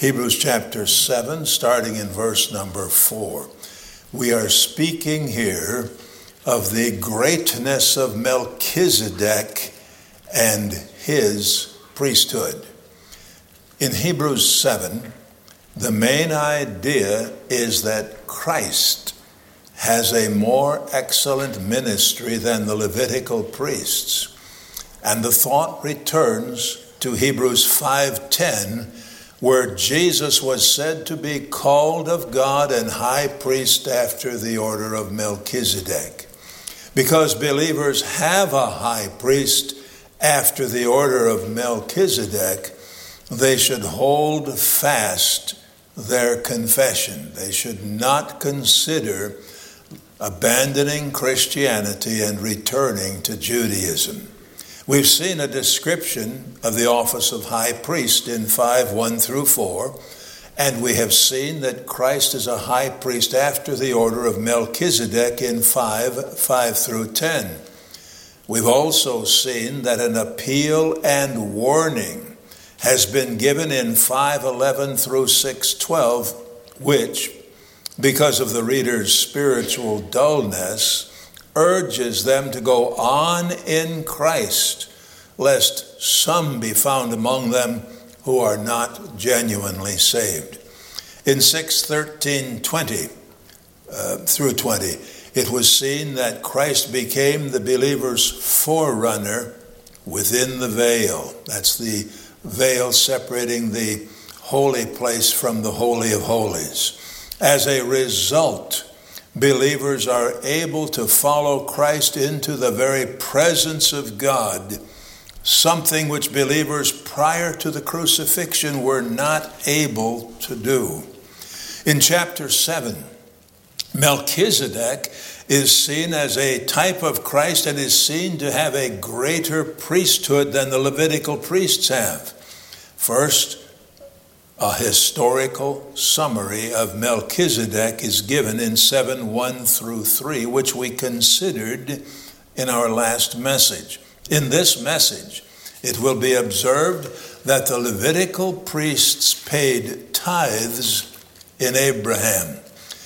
Hebrews chapter 7, starting in verse number 4. We are speaking here of the greatness of Melchizedek and his priesthood. In Hebrews 7, the main idea is that Christ has a more excellent ministry than the Levitical priests. And the thought returns to Hebrews 5:10, where Jesus was said to be called of God and high priest after the order of Melchizedek. Because believers have a high priest after the order of Melchizedek, they should hold fast their confession. They should not consider abandoning Christianity and returning to Judaism. We've seen a description of the office of high priest in 5:1 through 4, and we have seen that Christ is a high priest after the order of Melchizedek in 5:5 through 10. We've also seen that an appeal and warning has been given in 5:11 through 6:12, which, because of the reader's spiritual dullness, urges them to go on in Christ, lest some be found among them who are not genuinely saved. In 6:13-20 through 20, it was seen that Christ became the believer's forerunner within the veil. That's the veil separating the holy place from the Holy of Holies. As a result, believers are able to follow Christ into the very presence of God, something which believers prior to the crucifixion were not able to do. In chapter 7, Melchizedek is seen as a type of Christ and is seen to have a greater priesthood than the Levitical priests have. First, a historical summary of Melchizedek is given in 7:1 through 3, which we considered in our last message. In this message, it will be observed that the Levitical priests paid tithes in Abraham.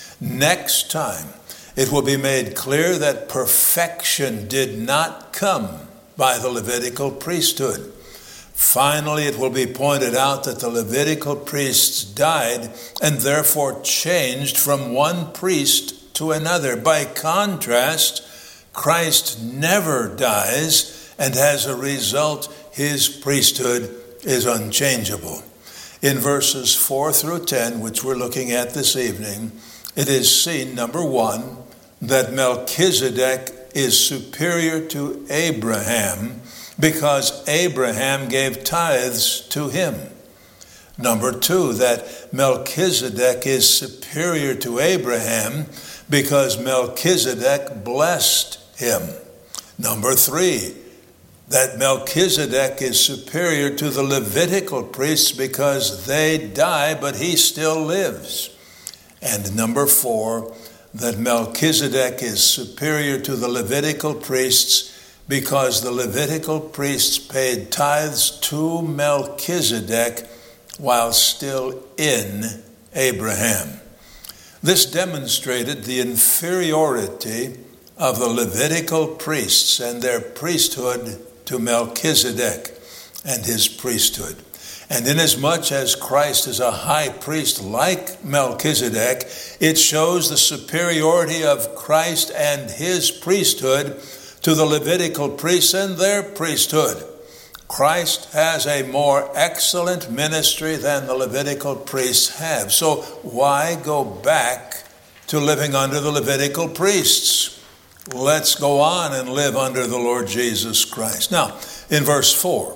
Next time, it will be made clear that perfection did not come by the Levitical priesthood. Finally, it will be pointed out that the Levitical priests died and therefore changed from one priest to another. By contrast, Christ never dies, and as a result, his priesthood is unchangeable. In verses 4 through 10, which we're looking at this evening, it is seen, number one, that Melchizedek is superior to Abraham because Abraham gave tithes to him. Number two, that Melchizedek is superior to Abraham because Melchizedek blessed him. Number three, that Melchizedek is superior to the Levitical priests because they die, but he still lives. And number four, that Melchizedek is superior to the Levitical priests because the Levitical priests paid tithes to Melchizedek while still in Abraham. This demonstrated the inferiority of the Levitical priests and their priesthood to Melchizedek and his priesthood. And inasmuch as Christ is a high priest like Melchizedek, it shows the superiority of Christ and his priesthood to the Levitical priests and their priesthood. Christ has a more excellent ministry than the Levitical priests have. So why go back to living under the Levitical priests? Let's go on and live under the Lord Jesus Christ. Now, in verse 4,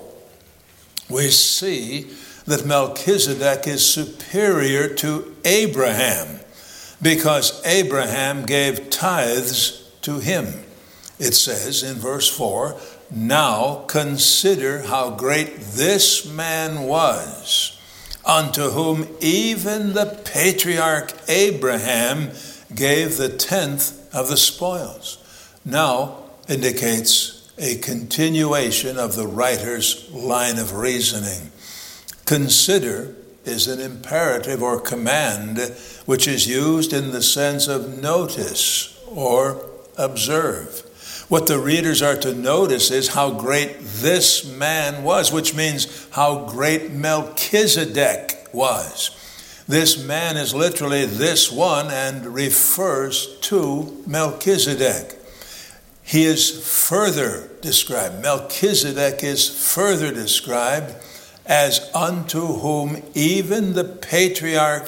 we see that Melchizedek is superior to Abraham because Abraham gave tithes to him. It says in verse 4, "Now consider how great this man was, unto whom even the patriarch Abraham gave the 10th of the spoils." Now indicates a continuation of the writer's line of reasoning. Consider is an imperative or command, which is used in the sense of notice or observe. What the readers are to notice is how great this man was, which means how great Melchizedek was. This man is literally this one and refers to Melchizedek. He is further described. Melchizedek is further described as unto whom even the patriarch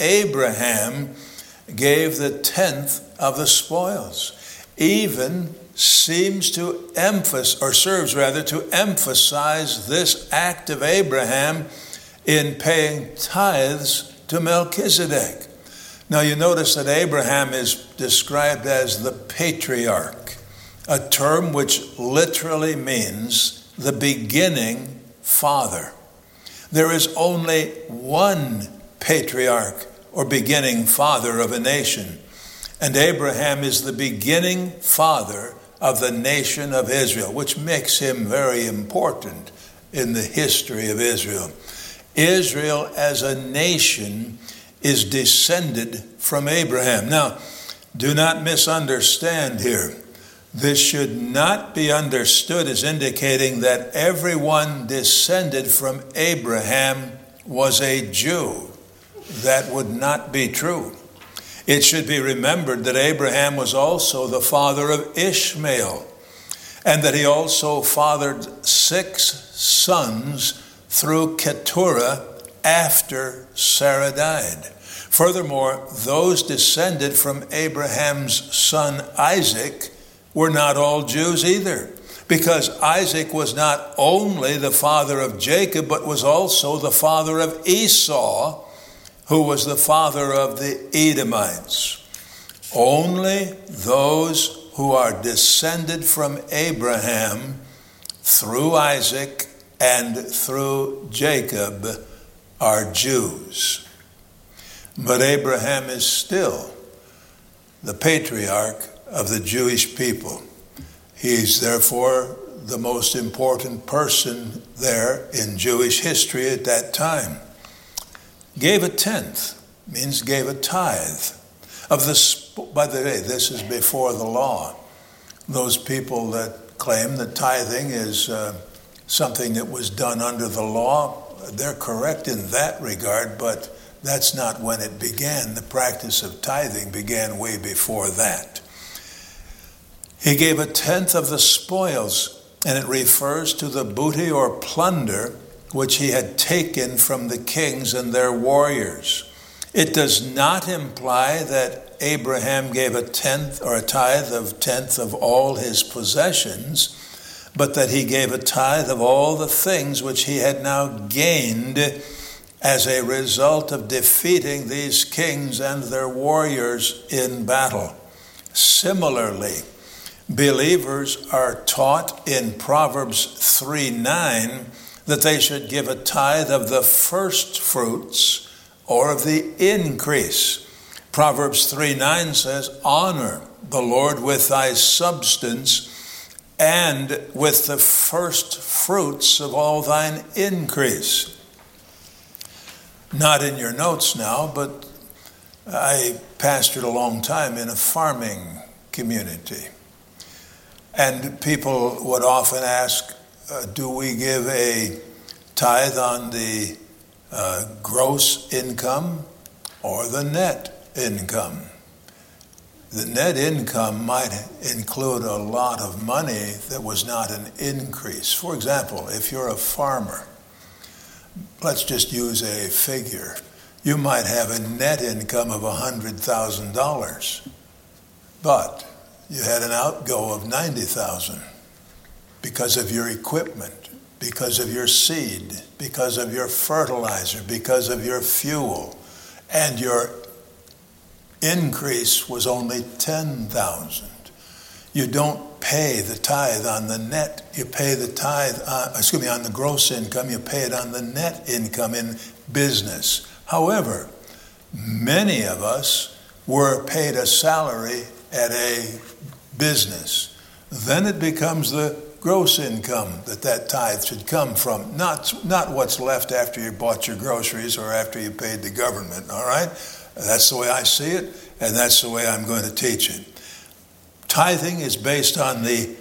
Abraham gave the tenth of the spoils. Even seems to serves to emphasize this act of Abraham in paying tithes to Melchizedek. Now you notice that Abraham is described as the patriarch, a term which literally means the beginning father. There is only one patriarch or beginning father of a nation, and Abraham is the beginning father of the nation of Israel, which makes him very important in the history of Israel. Israel as a nation is descended from Abraham. Now, do not misunderstand here. This should not be understood as indicating that everyone descended from Abraham was a Jew. That would not be true. It should be remembered that Abraham was also the father of Ishmael, and that he also fathered 6 sons through Keturah after Sarah died. Furthermore, those descended from Abraham's son Isaac were not all Jews either, because Isaac was not only the father of Jacob, but was also the father of Esau, who was the father of the Edomites. Only those who are descended from Abraham through Isaac and through Jacob are Jews. But Abraham is still the patriarch of the Jewish people. He's therefore the most important person there in Jewish history at that time. Gave a tenth, means gave a tithe. By the way, this is before the law. Those people that claim that tithing is something that was done under the law, they're correct in that regard, but that's not when it began. The practice of tithing began way before that. He gave a tenth of the spoils, and it refers to the booty or plunder which he had taken from the kings and their warriors. It does not imply that Abraham gave a tenth or a tithe of all his possessions, but that he gave a tithe of all the things which he had now gained as a result of defeating these kings and their warriors in battle. Similarly, believers are taught in Proverbs 3:9 that they should give a tithe of the first fruits or of the increase. Proverbs 3:9 says, "Honor the Lord with thy substance and with the first fruits of all thine increase." Not in your notes now, but I pastored a long time in a farming community. And people would often ask, do we give a tithe on the gross income or the net income? The net income might include a lot of money that was not an increase. For example, if you're a farmer, let's just use a figure. You might have a net income of $100,000, but you had an outgo of $90,000 because of your equipment, because of your seed, because of your fertilizer, because of your fuel, and your increase was only $10,000. You don't pay the tithe on the net. You pay the tithe, on the gross income. You pay it on the net income in business. However, many of us were paid a salary at a business. Then it becomes the gross income that tithe should come from, not what's left after you bought your groceries or after you paid the government, all right? That's the way I see it, and that's the way I'm going to teach it. Tithing is based on the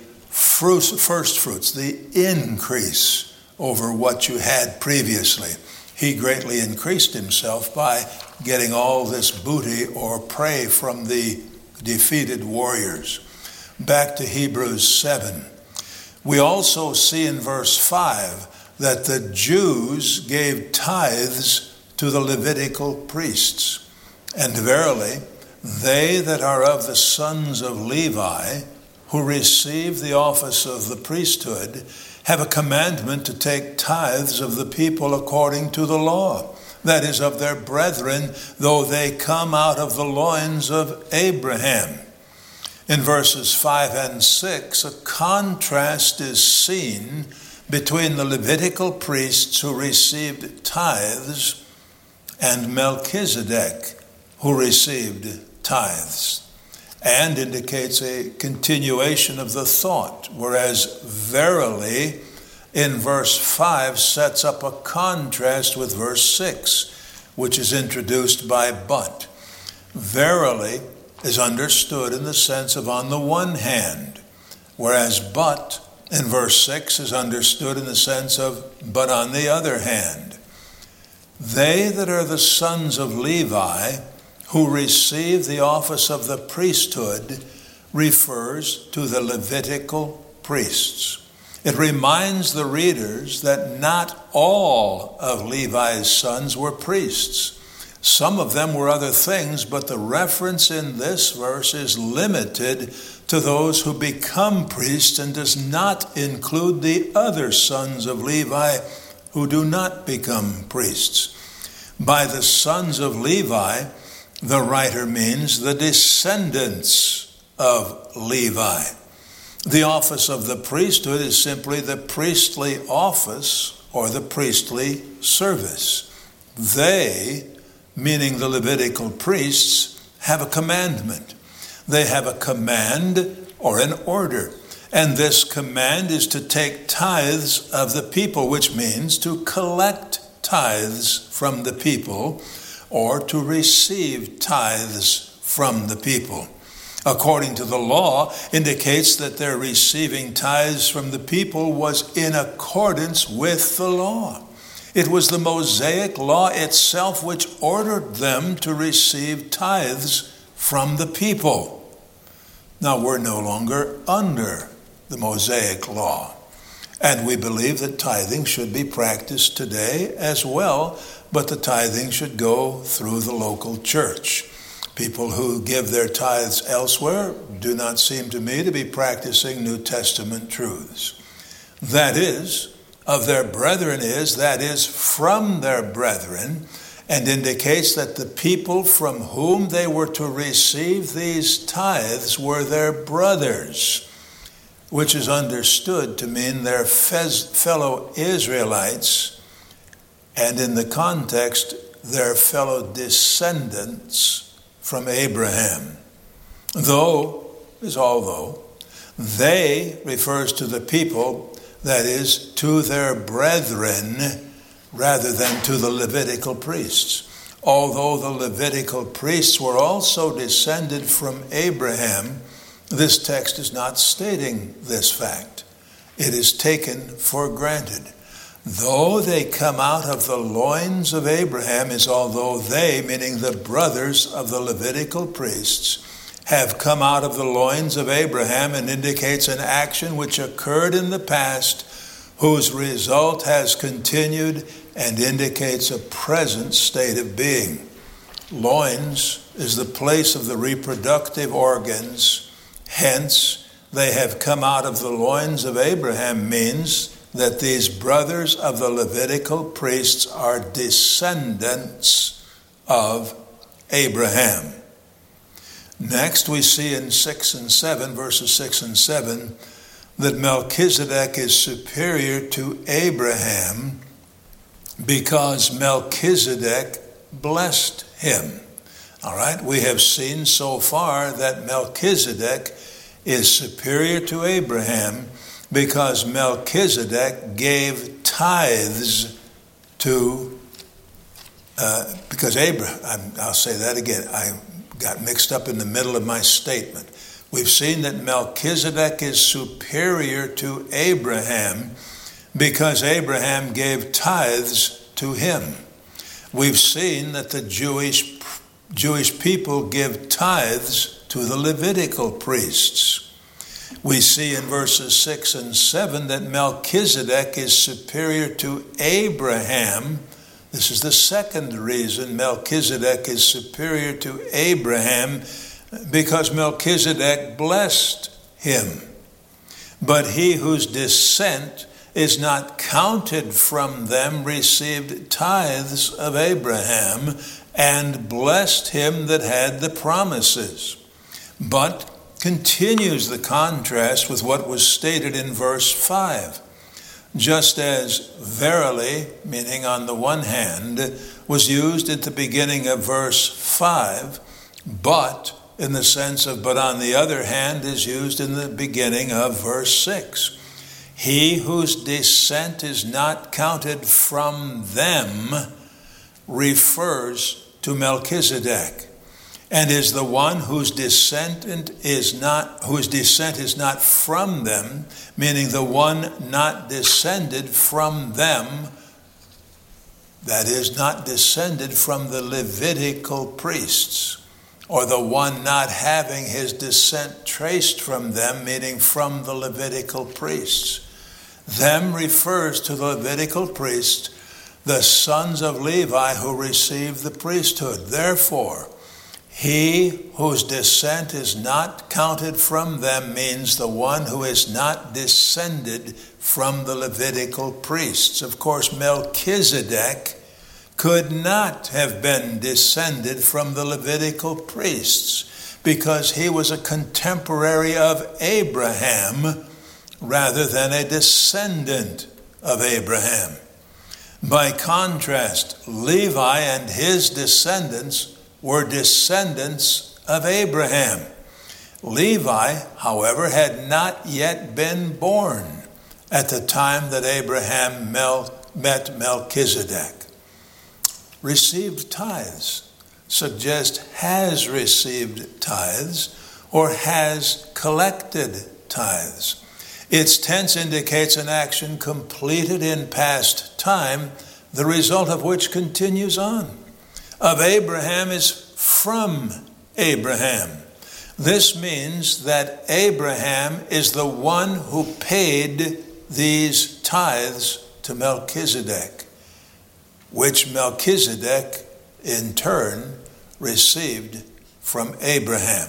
first fruits, the increase over what you had previously. He greatly increased himself by getting all this booty or prey from the defeated warriors. Back to Hebrews 7. We also see in verse 5 that the Jews gave tithes to the Levitical priests. And verily, they that are of the sons of Levi, who receive the office of the priesthood, have a commandment to take tithes of the people according to the law, that is, of their brethren, though they come out of the loins of Abraham. In verses 5 and 6, a contrast is seen between the Levitical priests who received tithes and Melchizedek, who received tithes, and indicates a continuation of the thought, whereas verily in verse 5 sets up a contrast with verse 6, which is introduced by but. Verily is understood in the sense of on the one hand, whereas but in verse 6 is understood in the sense of but on the other hand. They that are the sons of Levi, who receive the office of the priesthood, refers to the Levitical priests. It reminds the readers that not all of Levi's sons were priests. Some of them were other things, but the reference in this verse is limited to those who become priests and does not include the other sons of Levi who do not become priests. By the sons of Levi, the writer means the descendants of Levi. The office of the priesthood is simply the priestly office or the priestly service. They, meaning the Levitical priests, have a commandment. They have a command or an order. And this command is to take tithes of the people, which means to collect tithes from the people or to receive tithes from the people. According to the law, indicates that their receiving tithes from the people was in accordance with the law. It was the Mosaic law itself which ordered them to receive tithes from the people. Now, we're no longer under the Mosaic law, and we believe that tithing should be practiced today as well, but the tithing should go through the local church. People who give their tithes elsewhere do not seem to me to be practicing New Testament truths. That is, of their brethren is, that is, from their brethren, and indicates that the people from whom they were to receive these tithes were their brothers, which is understood to mean their fellow Israelites, and in the context, their fellow descendants from Abraham. Although, they refers to the people, that is, to their brethren, rather than to the Levitical priests. Although the Levitical priests were also descended from Abraham, this text is not stating this fact. It is taken for granted. Though they come out of the loins of Abraham, is although they, meaning the brothers of the Levitical priests, have come out of the loins of Abraham, and indicates an action which occurred in the past, whose result has continued and indicates a present state of being. Loins is the place of the reproductive organs. Hence, they have come out of the loins of Abraham means that these brothers of the Levitical priests are descendants of Abraham. Next, we see in 6 and 7, verses 6 and 7, that Melchizedek is superior to Abraham because Melchizedek blessed him. All right, we have seen so far that Melchizedek is superior to Abraham because Melchizedek gave tithes to, because Abraham, I'll say that again, I got mixed up in the middle of my statement. We've seen that Melchizedek is superior to Abraham because Abraham gave tithes to him. We've seen that the Jewish people give tithes to the Levitical priests. We see in verses 6 and 7 that Melchizedek is superior to Abraham. This is the second reason Melchizedek is superior to Abraham, because Melchizedek blessed him. But he whose descent is not counted from them received tithes of Abraham and blessed him that had the promises. But continues the contrast with what was stated in verse 5. Just as verily, meaning on the one hand, was used at the beginning of verse 5, but in the sense of but on the other hand is used in the beginning of verse 6. He whose descent is not counted from them refers to Melchizedek, and is the one whose descent is not from them, meaning the one not descended from them, that is, not descended from the Levitical priests, or the one not having his descent traced from them, meaning from the Levitical priests. Them refers to the Levitical priests, the sons of Levi who received the priesthood. Therefore, he whose descent is not counted from them means the one who is not descended from the Levitical priests. Of course, Melchizedek could not have been descended from the Levitical priests because he was a contemporary of Abraham rather than a descendant of Abraham. By contrast, Levi and his descendants were descendants of Abraham. Levi, however, had not yet been born at the time that Abraham met Melchizedek. Received tithes suggest has received tithes or has collected tithes. Its tense indicates an action completed in past time, the result of which continues on. Of Abraham is from Abraham. This means that Abraham is the one who paid these tithes to Melchizedek, which Melchizedek in turn received from Abraham.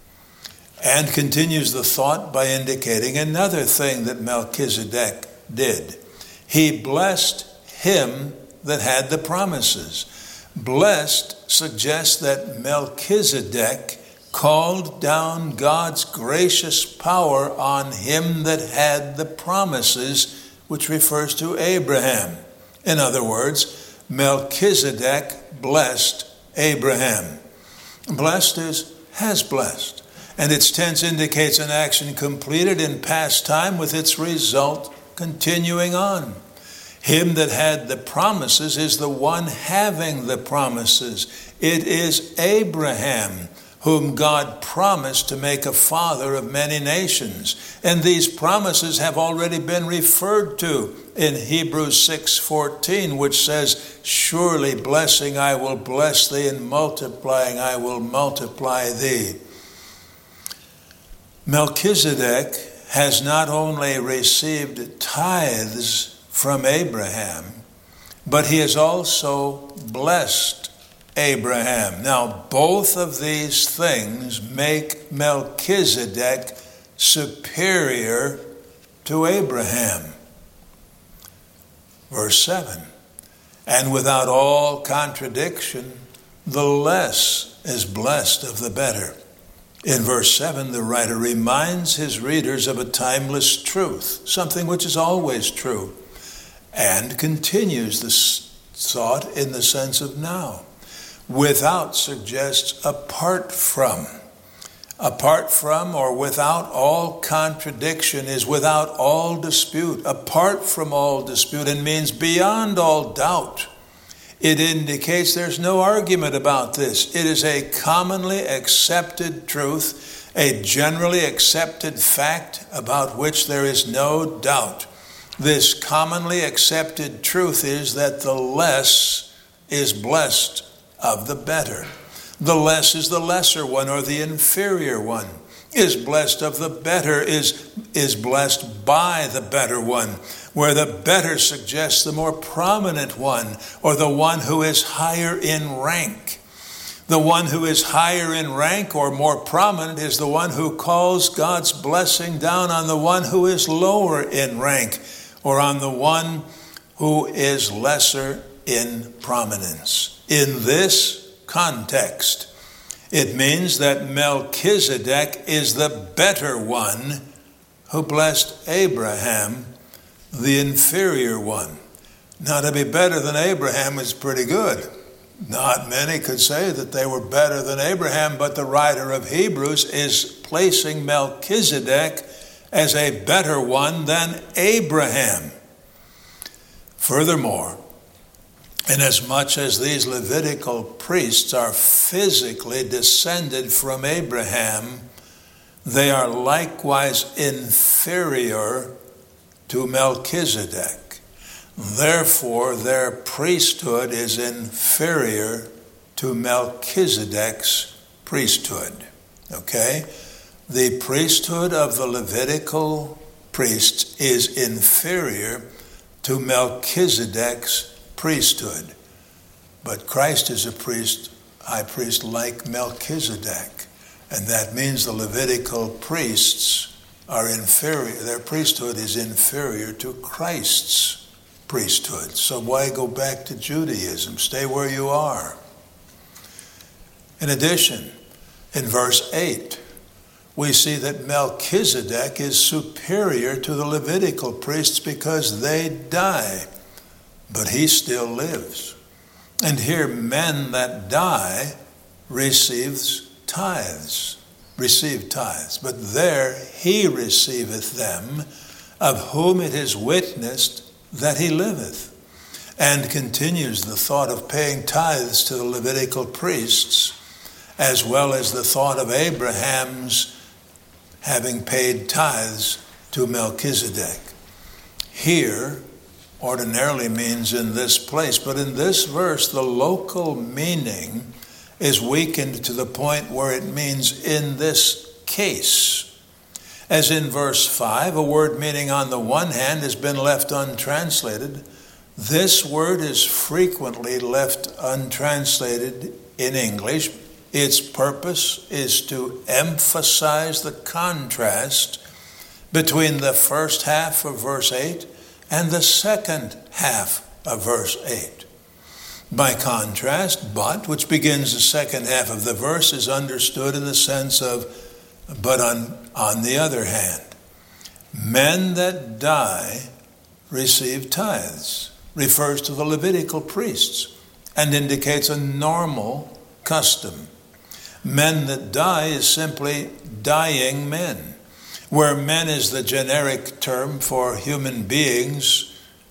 And continues the thought by indicating another thing that Melchizedek did. He blessed him that had the promises. Blessed suggests that Melchizedek called down God's gracious power on him that had the promises, which refers to Abraham. In other words, Melchizedek blessed Abraham. Blessed is has blessed, and its tense indicates an action completed in past time with its result continuing on. Him that had the promises is the one having the promises. It is Abraham whom God promised to make a father of many nations. And these promises have already been referred to in Hebrews 6:14, which says, "Surely blessing I will bless thee, and multiplying I will multiply thee." Melchizedek has not only received tithes from Abraham, but he has also blessed Abraham. Now, both of these things make Melchizedek superior to Abraham. Verse 7, and without all contradiction, the less is blessed of the better. In verse 7, the writer reminds his readers of a timeless truth, something which is always true, and continues this thought in the sense of now. Without suggests apart from. Apart from or without all contradiction is without all dispute. Apart from all dispute, and means beyond all doubt. It indicates there's no argument about this. It is a commonly accepted truth, a generally accepted fact about which there is no doubt. This commonly accepted truth is that the less is blessed of the better. The less is the lesser one, or the inferior one, is blessed of the better, is blessed by the better one, where the better suggests the more prominent one, or the one who is higher in rank. The one who is higher in rank or more prominent is the one who calls God's blessing down on the one who is lower in rank, or on the one who is lesser in prominence. In this context, it means that Melchizedek is the better one who blessed Abraham, the inferior one. Now, to be better than Abraham is pretty good. Not many could say that they were better than Abraham, but the writer of Hebrews is placing Melchizedek as a better one than Abraham. Furthermore, inasmuch as these Levitical priests are physically descended from Abraham, they are likewise inferior to Melchizedek. Therefore, their priesthood is inferior to Melchizedek's priesthood. Okay? The priesthood of the Levitical priests is inferior to Melchizedek's priesthood. But Christ is a priest, high priest like Melchizedek. And that means the Levitical priests are inferior. Their priesthood is inferior to Christ's priesthood. So why go back to Judaism? Stay where you are. In addition, in verse 8, we see that Melchizedek is superior to the Levitical priests because they die, but he still lives. And here, men that die receive tithes. But there he receiveth them, of whom it is witnessed that he liveth. And continues the thought of paying tithes to the Levitical priests, as well as the thought of Abraham's having paid tithes to Melchizedek. Here ordinarily means in this place, but in this verse the local meaning is weakened to the point where it means in this case. As in verse 5, a word meaning on the one hand has been left untranslated. This word is frequently left untranslated in English. Its purpose is to emphasize the contrast between the first half of verse 8 and the second half of verse 8. By contrast, but, which begins the second half of the verse, is understood in the sense of, but on the other hand. Men that die receive tithes, refers to the Levitical priests, and indicates a normal custom. Men that die is simply dying men, where men is the generic term for human beings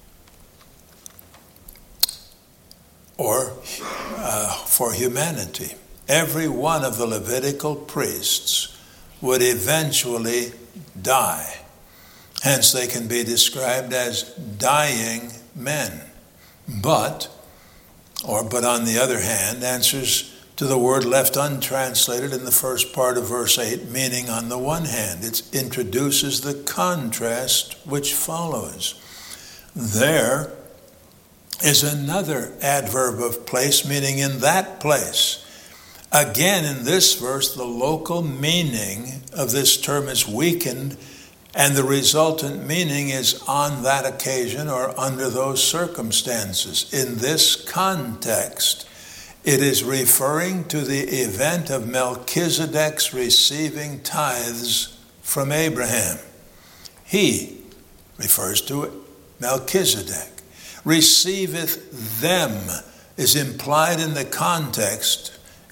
or for humanity. Every one of the Levitical priests would eventually die. Hence they can be described as dying men. But on the other hand, answers to the word left untranslated in the first part of verse 8, meaning on the one hand. It introduces the contrast which follows. There is another adverb of place, meaning in that place. Again, in this verse, the local meaning of this term is weakened, and the resultant meaning is on that occasion or under those circumstances. In this context, it is referring to the event of Melchizedek's receiving tithes from Abraham. He refers to Melchizedek. Receiveth them is implied in the context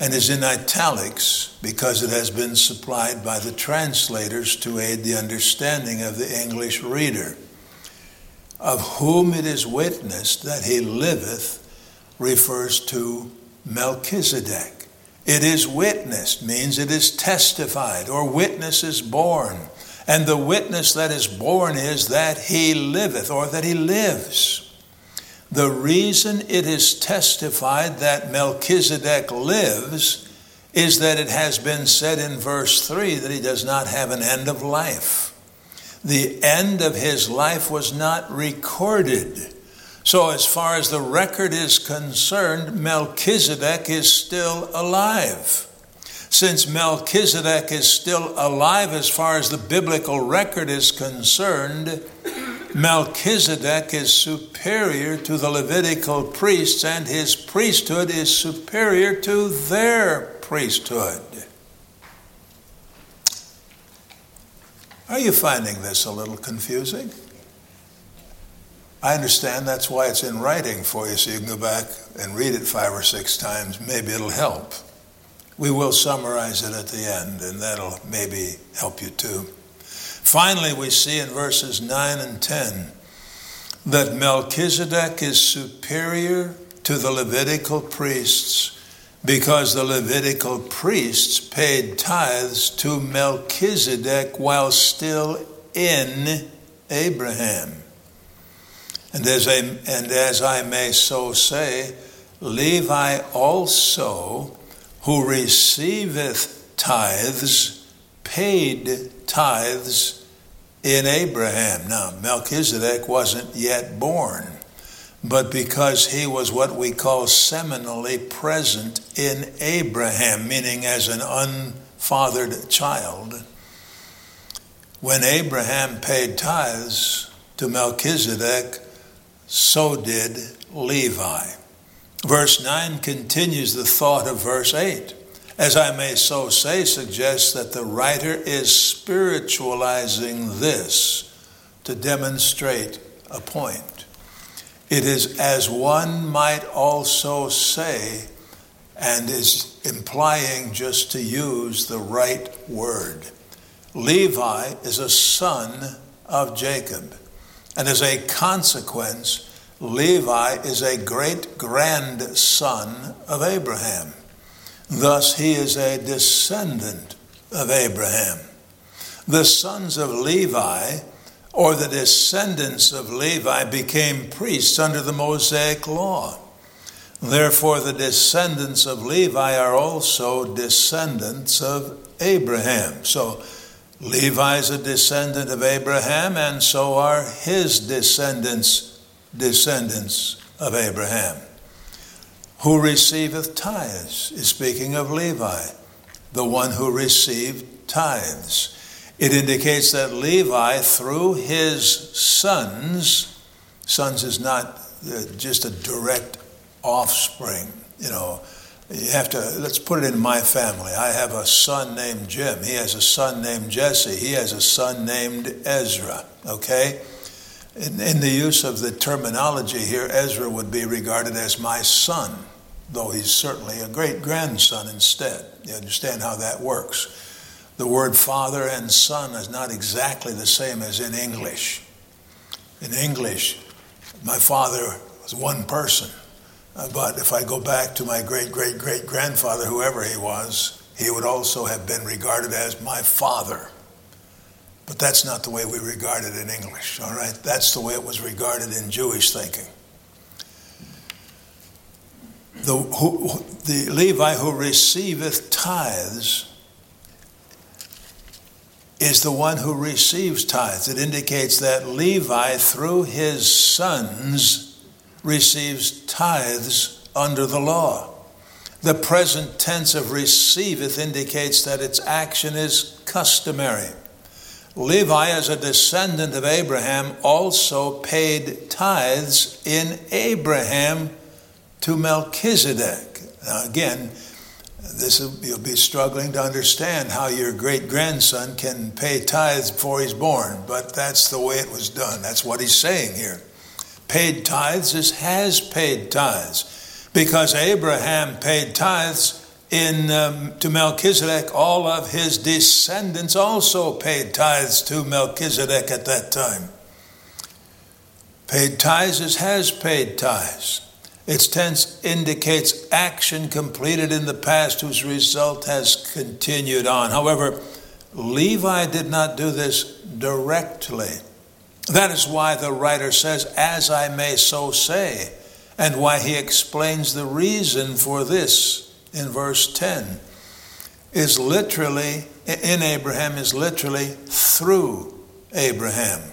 and is in italics because it has been supplied by the translators to aid the understanding of the English reader. Of whom it is witnessed that he liveth refers to Melchizedek. It is witnessed means it is testified, or witness is borne. And the witness that is borne is that he liveth, or that he lives. The reason it is testified that Melchizedek lives is that it has been said in verse 3 that he does not have an end of life. The end of his life was not recorded. So as far as the record is concerned, Melchizedek is still alive. Since Melchizedek is still alive as far as the biblical record is concerned, Melchizedek is superior to the Levitical priests, and his priesthood is superior to their priesthood. Are you finding this a little confusing? I understand that's why it's in writing for you, so you can go back and read it 5 or 6 times. Maybe it'll help. We will summarize it at the end, and that'll maybe help you too. Finally, we see in verses 9 and 10 that Melchizedek is superior to the Levitical priests because the Levitical priests paid tithes to Melchizedek while still in Abraham. And as I may so say, Levi also, who receiveth tithes, paid tithes in Abraham. Now, Melchizedek wasn't yet born, but because he was what we call seminally present in Abraham, meaning as an unfathered child, when Abraham paid tithes to Melchizedek, so did Levi. Verse 9 continues the thought of verse 8. As I may so say, suggests that the writer is spiritualizing this to demonstrate a point. It is as one might also say, and is implying just to use the right word. Levi is a son of Jacob, and as a consequence, Levi is a great-grandson of Abraham. Thus, he is a descendant of Abraham. The sons of Levi, or the descendants of Levi, became priests under the Mosaic law. Therefore, the descendants of Levi are also descendants of Abraham. So, Levi is a descendant of Abraham, and so are his descendants of Abraham. Who receiveth tithes is speaking of Levi, the one who received tithes. It indicates that Levi, through his sons is not just a direct offspring. You have to, let's put it in my family. I have a son named Jim. He has a son named Jesse. He has a son named Ezra, okay? In the use of the terminology here, Ezra would be regarded as my son, though he's certainly a great-grandson instead. You understand how that works. The word father and son is not exactly the same as in English. In English, my father was one person. But if I go back to my great-great-great-grandfather, whoever he was, he would also have been regarded as my father. But that's not the way we regard it in English, all right? That's the way it was regarded in Jewish thinking. The Levi who receiveth tithes is the one who receives tithes. It indicates that Levi, through his sons, receives tithes under the law. The present tense of receiveth indicates that its action is customary. Levi, as a descendant of Abraham, also paid tithes in Abraham to Melchizedek. Now again, you'll be struggling to understand how your great-grandson can pay tithes before he's born, but that's the way it was done. That's what he's saying here. Paid tithes has paid tithes. Because Abraham paid tithes, to Melchizedek, all of his descendants also paid tithes to Melchizedek at that time. Paid tithes is has paid tithes. Its tense indicates action completed in the past whose result has continued on. However, Levi did not do this directly. That is why the writer says, "as I may so say," and why he explains the reason for this in verse 10 is literally, in Abraham, is literally through Abraham.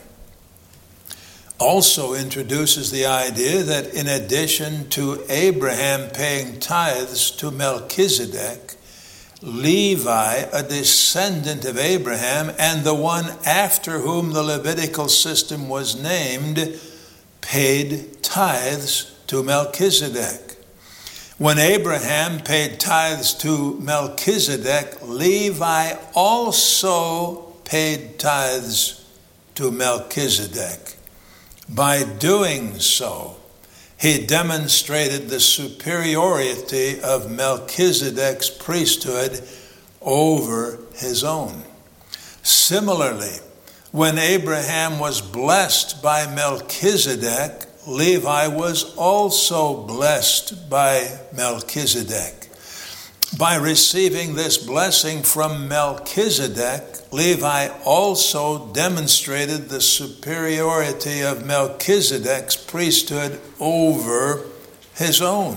Also introduces the idea that in addition to Abraham paying tithes to Melchizedek, Levi, a descendant of Abraham and the one after whom the Levitical system was named, paid tithes to Melchizedek. When Abraham paid tithes to Melchizedek, Levi also paid tithes to Melchizedek. By doing so, he demonstrated the superiority of Melchizedek's priesthood over his own. Similarly, when Abraham was blessed by Melchizedek, Levi was also blessed by Melchizedek. By receiving this blessing from Melchizedek, Levi also demonstrated the superiority of Melchizedek's priesthood over his own.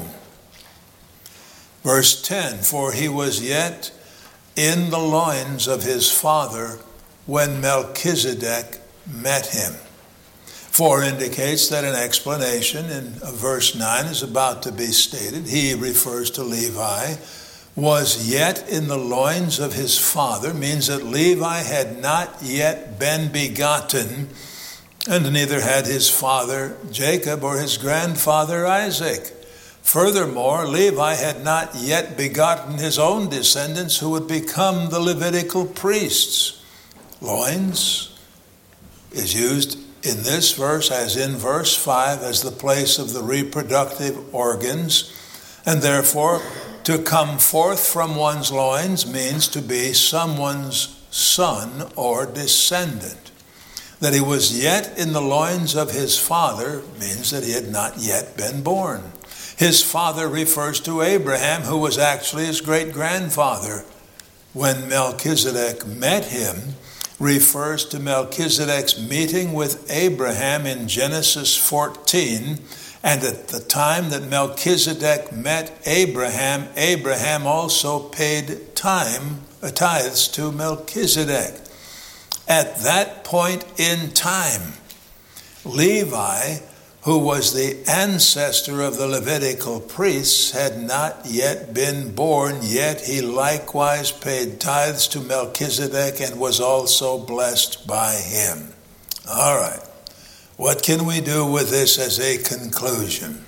Verse 10, "For he was yet in the loins of his father when Melchizedek met him." For indicates that an explanation in verse 9 is about to be stated. He refers to Levi, was yet in the loins of his father, means that Levi had not yet been begotten, and neither had his father Jacob or his grandfather Isaac. Furthermore, Levi had not yet begotten his own descendants who would become the Levitical priests. Loins is used in this verse, as in verse 5, as the place of the reproductive organs, and therefore to come forth from one's loins means to be someone's son or descendant. That he was yet in the loins of his father means that he had not yet been born. His father refers to Abraham, who was actually his great-grandfather. When Melchizedek met him, refers to Melchizedek's meeting with Abraham in Genesis 14, and at the time that Melchizedek met Abraham, Abraham also paid tithes to Melchizedek. At that point in time, Levi, who was the ancestor of the Levitical priests, had not yet been born, yet he likewise paid tithes to Melchizedek and was also blessed by him. All right. What can we do with this as a conclusion?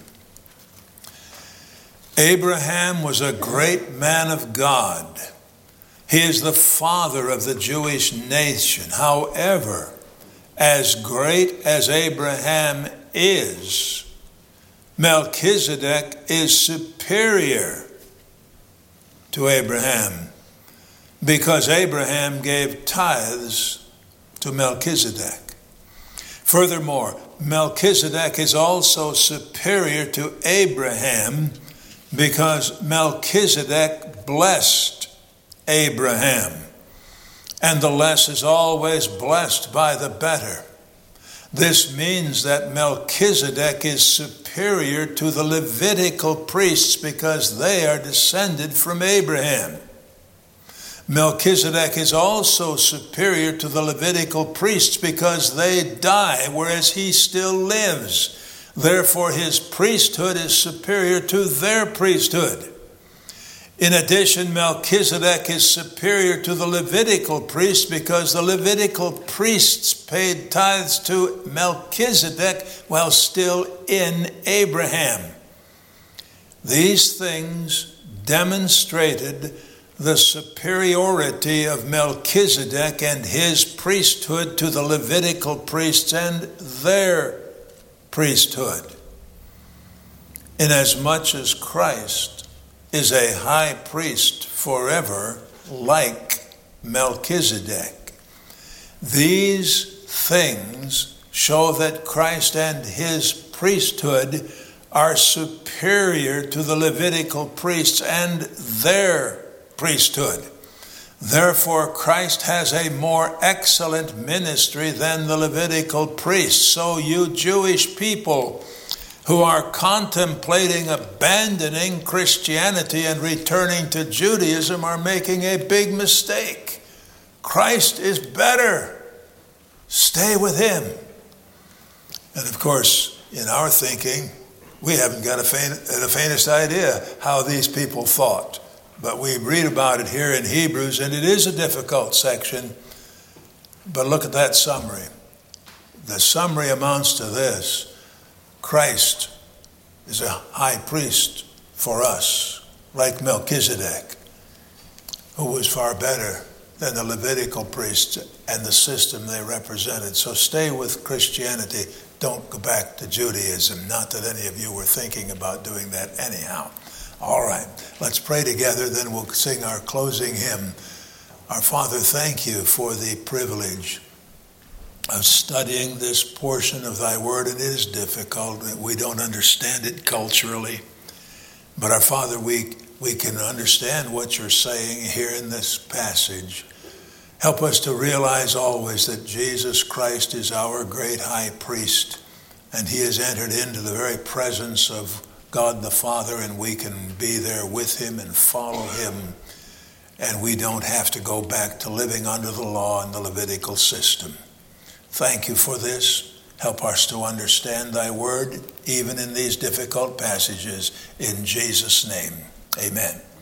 Abraham was a great man of God. He is the father of the Jewish nation. However, as great as Abraham is, Melchizedek is superior to Abraham because Abraham gave tithes to Melchizedek. Furthermore, Melchizedek is also superior to Abraham because Melchizedek blessed Abraham, and the less is always blessed by the better. This means that Melchizedek is superior to the Levitical priests because they are descended from Abraham. Melchizedek is also superior to the Levitical priests because they die, whereas he still lives. Therefore, his priesthood is superior to their priesthood. In addition, Melchizedek is superior to the Levitical priests because the Levitical priests paid tithes to Melchizedek while still in Abraham. These things demonstrated the superiority of Melchizedek and his priesthood to the Levitical priests and their priesthood. Inasmuch as Christ is a high priest forever, like Melchizedek. These things show that Christ and his priesthood are superior to the Levitical priests and their priesthood. Therefore, Christ has a more excellent ministry than the Levitical priests. So you Jewish people who are contemplating abandoning Christianity and returning to Judaism are making a big mistake. Christ is better. Stay with him. And of course, in our thinking, we haven't got the faintest idea how these people thought. But we read about it here in Hebrews, and it is a difficult section. But look at that summary. The summary amounts to this. Christ is a high priest for us, like Melchizedek, who was far better than the Levitical priests and the system they represented. So stay with Christianity. Don't go back to Judaism. Not that any of you were thinking about doing that anyhow. All right, let's pray together, then we'll sing our closing hymn. Our Father, thank you for the privilege of studying this portion of thy word, and it is difficult. We don't understand it culturally. But our Father, we can understand what you're saying here in this passage. Help us to realize always that Jesus Christ is our great high priest, and he has entered into the very presence of God the Father, and we can be there with him and follow him, and we don't have to go back to living under the law and the Levitical system. Thank you for this. Help us to understand thy word, even in these difficult passages. In Jesus' name, amen.